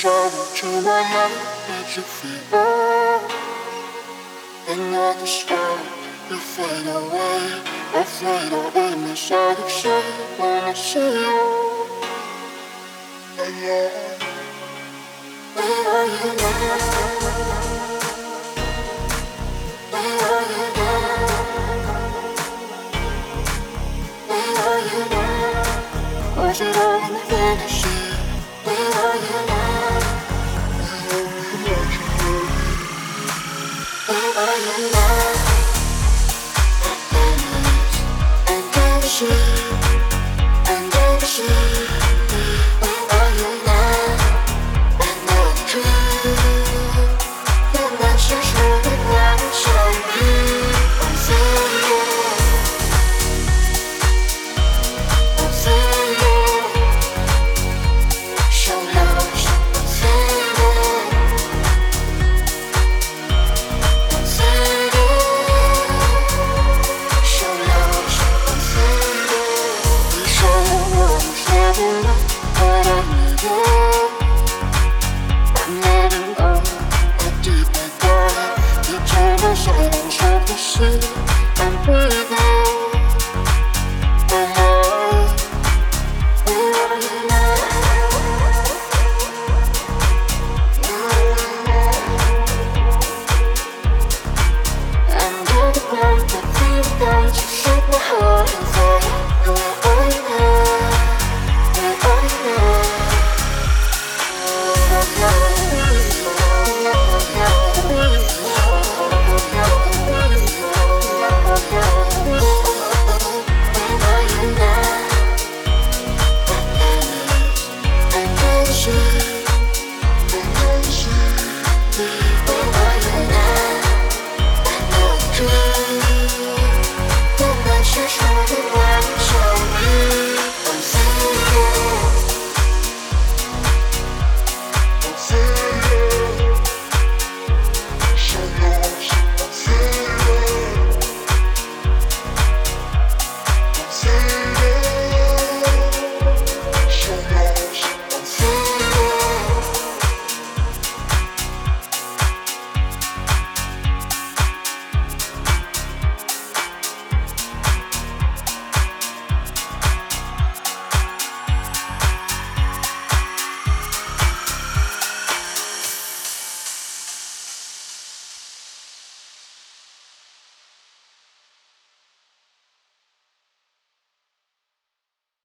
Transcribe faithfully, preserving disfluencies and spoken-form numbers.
travel to my life, let you feel another star. You fade away, I fade away, miss out of sight when I see you alone. Where are you now? Where are you now? Where are you now? Was it all in a fantasy? Where are you now? Where are you now? And never see, and never see. Where are you now? Another dream. Your message moving right inside me. I'm feeling, I'm feeling so lost. I'm feeling, I'm feeling so lost. I'm feeling. You show me what is never what I needed. I'm letting go, I deeply dive. You told me silence of the sea. I'm breathing. Am I? Where are you now? Where are you now? And you're the one that feels like you set my heart on fire.